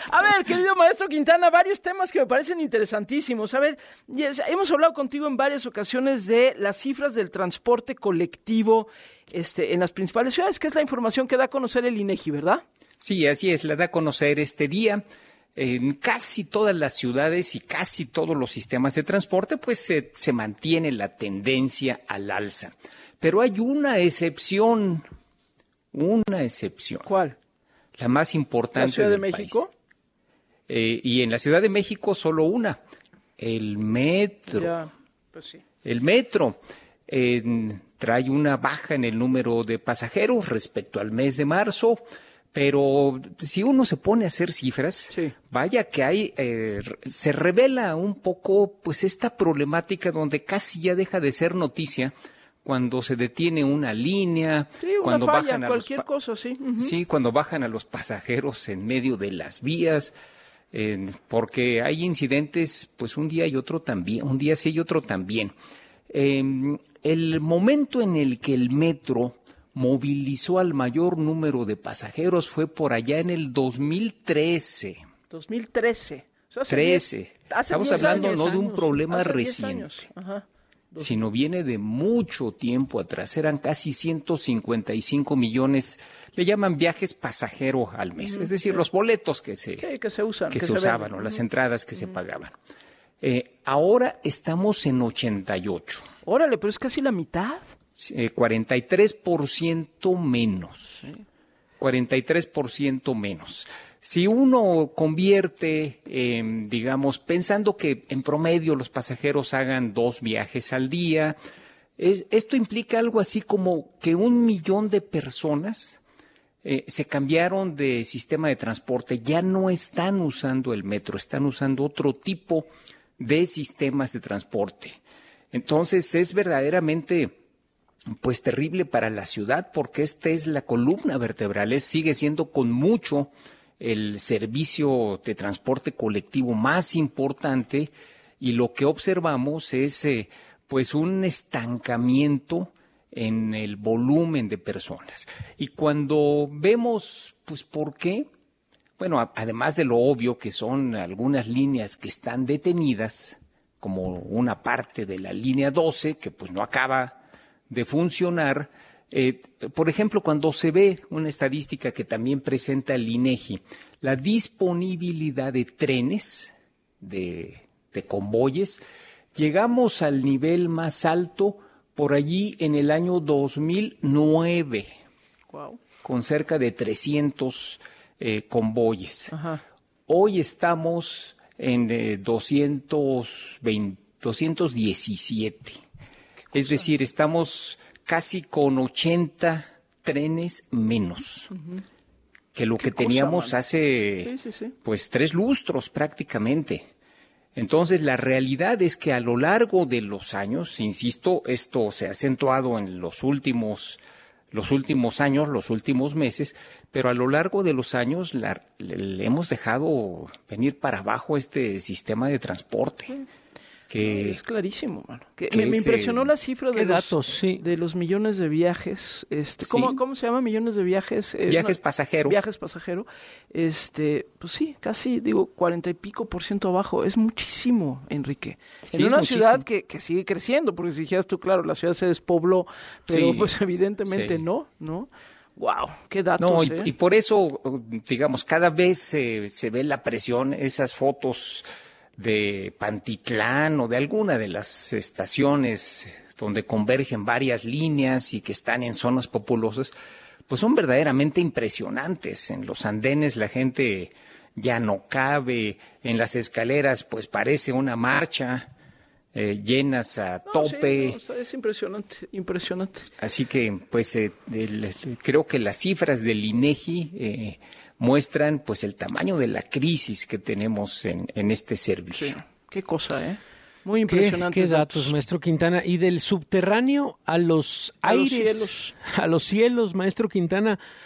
A ver, querido maestro Quintana, varios temas que me parecen interesantísimos. A ver, hemos hablado contigo en varias ocasiones de las cifras del transporte colectivo en las principales ciudades, que es la información que da a conocer el INEGI, ¿verdad? Sí, así es, la da a conocer este día. En casi todas las ciudades y casi todos los sistemas de transporte, pues se mantiene la tendencia al alza. Pero hay una excepción. ¿Cuál? La más importante ¿La Ciudad de del México? país. Y en la Ciudad de México solo una, el metro. Ya, pues sí. El metro trae una baja en el número de pasajeros respecto al mes de marzo, pero si uno se pone a hacer cifras, Sí. vaya que se revela un poco pues esta problemática donde casi ya deja de ser noticia cuando se detiene una línea, Sí, una cuando falla, bajan cualquier cosa, sí. Uh-huh. sí, cuando bajan a los pasajeros en medio de las vías, porque hay incidentes, pues un día y otro también, un día sí y otro también. El momento en el que el metro movilizó al mayor número de pasajeros fue por allá en el 2013. 2013. O sea, hace Estamos 10 hablando años. no de un problema Hace 10 reciente, años. Ajá. sino viene de mucho tiempo atrás. Eran casi 155 millones, le llaman viajes pasajeros al mes, es decir, Sí. los boletos que Sí, que se usan, que que se se usaban venden. o las entradas que se pagaban. Ahora estamos en 88. Órale, pero es casi la mitad. 43% menos. Sí. 43% menos. Si uno convierte, digamos, pensando que en promedio los pasajeros hagan 2 viajes al día, esto implica algo así como que 1 millón de personas se cambiaron de sistema de transporte, ya no están usando el metro, están usando otro tipo de sistemas de transporte. Entonces es verdaderamente pues terrible para la ciudad porque esta es la columna vertebral, sigue siendo con mucho el servicio de transporte colectivo más importante y lo que observamos es pues un estancamiento en el volumen de personas. Y cuando vemos, pues, ¿por qué? Bueno, además de lo obvio que son algunas líneas que están detenidas, como una parte de la línea 12, que pues no acaba de funcionar. Por ejemplo, cuando se ve una estadística que también presenta el INEGI, la disponibilidad de trenes, de convoyes, llegamos al nivel más alto por allí en el año 2009, Wow. con cerca de 300 convoyes. Ajá. Hoy estamos en 217. Es decir, estamos casi con 80 trenes menos que lo que teníamos hace pues 3 lustros prácticamente. Entonces, la realidad es que a lo largo de los años, insisto, esto se ha acentuado en los últimos años, los últimos meses, pero a lo largo de los años le hemos dejado venir para abajo este sistema de transporte. Sí. Que, no, es clarísimo, mano. Que me impresionó la cifra de de los millones de viajes. ¿Cómo se llama? Millones de viajes. Viajes pasajero. Viajes pasajero. Pues sí, casi, 40% abajo. Es muchísimo, Enrique. En una ciudad que sigue creciendo, porque si dijeras tú, claro, la ciudad se despobló, pero pues evidentemente no. Wow, qué datos. Y por eso, digamos, cada vez se ve la presión, esas fotos de Pantitlán o de alguna de las estaciones donde convergen varias líneas y que están en zonas populosas, pues son verdaderamente impresionantes. En los andenes la gente ya no cabe, en las escaleras pues parece una marcha, llenas a tope. Es impresionante. Así que pues creo que las cifras del INEGI muestran pues el tamaño de la crisis que tenemos en este servicio. Sí, qué cosa, Muy impresionante. ¿Qué datos, maestro Quintana? Y del subterráneo a los aires, los cielos. a los cielos, maestro Quintana,